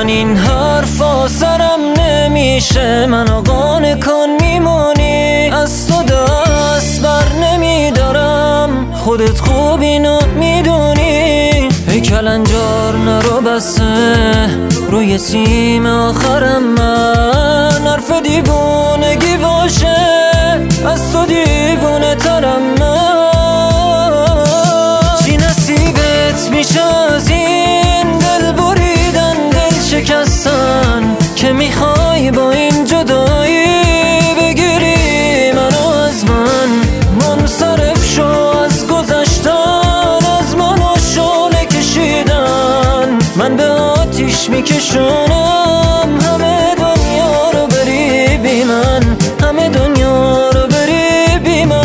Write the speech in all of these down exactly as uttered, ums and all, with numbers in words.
این حرفا سرم نمیشه، منو قانع کن میمونی، از تو دست بر نمیدارم، خودت خوب اینو میدونی. ای کلنجار نرو بسه روی سیم آخرم، من حرف دیوونگی باشه، از تو دیوونه ترم من. چی نصیبت میشه از این دل بریدن، دل شکستن، که میخوای با این جدایی بگیری منو از من. منصرف شو از گذشتن، از منو شعله کشیدن، من به آتیش میکشونم همه دنیا رو بری بی من، همه دنیا رو بری بی من.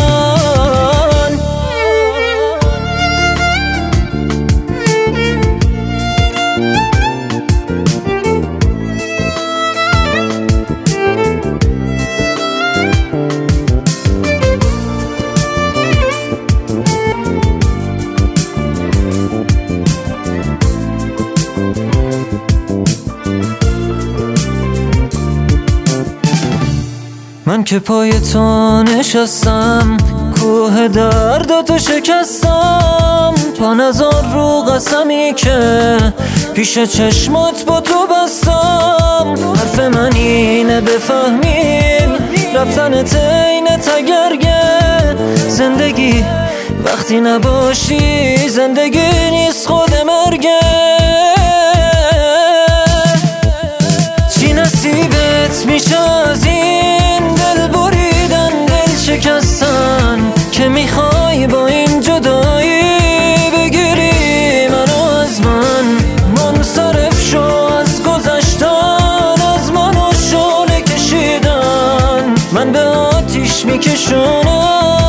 من که پای تو نشستم، کوه درداتو شکستم، پا نزار رو قسمی که پیش چشمات با تو بستم. حرف من اینه بفهمیم رفتن تین تگرگه، زندگی وقتی نباشی زندگی نیست خود مرگه. چی نصیبت میشه از این دل بریدن، دل شکستن، که میخوای با این جدایی بگیری منو از من. منصرف شو از گذشتن، از منو شعله کشیدن، من به آتیش میکشونم